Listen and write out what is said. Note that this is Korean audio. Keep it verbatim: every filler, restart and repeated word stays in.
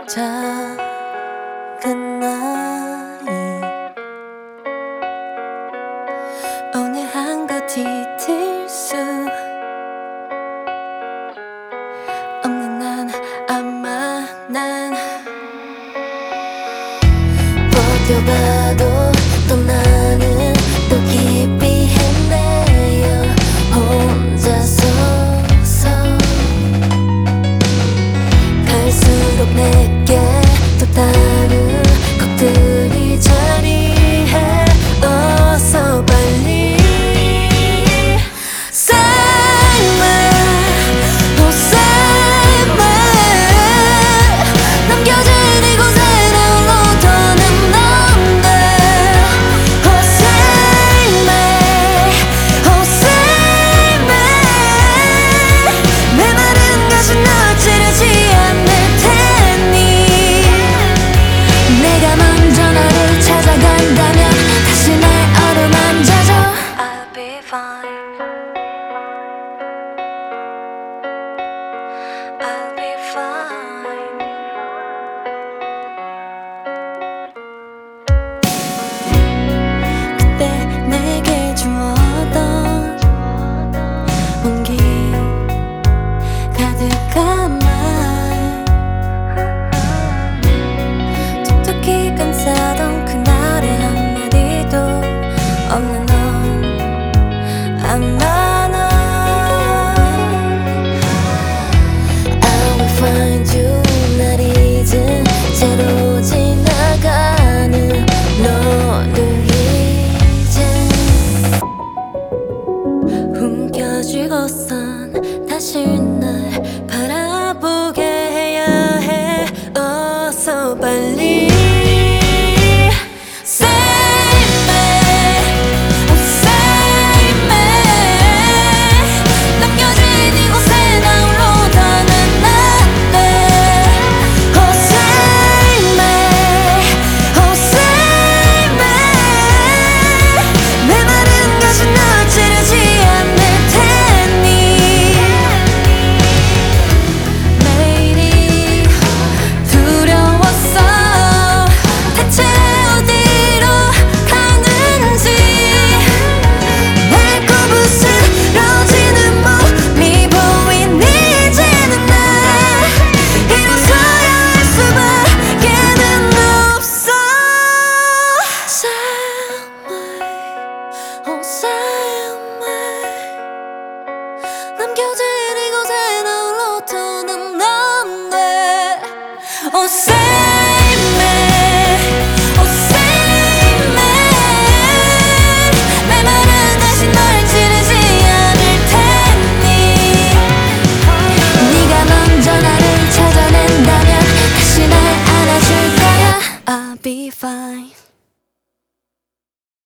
작은 나이 오늘 한 것 잊을 수 없는 난 아마 난 버텨봐도 또 나는 또 깊이 헤매여 혼자서 갈수록 내게 또 다른 것들이 자리해 어서 빨리 Save me, oh save me 남겨진 이곳에 나 홀로 더는 안돼 Oh save me, oh save me 메마른 가슴 널 찌르지 않을 테니 내가 먼저 너를 찾아간다면 다시 날 어루만져줘 I'll be fine I'll be fine 그때 내게 주었던 온기 가득한 말 톡톡히 감싸던 그날의 한마디도 없는 넌 아마 넌 I will find you 날 잊은 채로 지나가는 너를 이제 움켜쥐고선 다시 날 바라보게 해야 해 어서 빨리 Save me, oh save me 남겨진 이곳에 나 홀로 더는 안돼 Oh save me, oh save me 메마른 가슴 널 찌르지 않을 테니 매일이 두려웠어 대체 어디로 가는지 날 꼬부스러지는 몸이 보이니 이제는 날 일어서야 할 수밖에는 없어 Save me, oh save me 남겨진 이곳에 나 홀로 더는 안돼 Oh save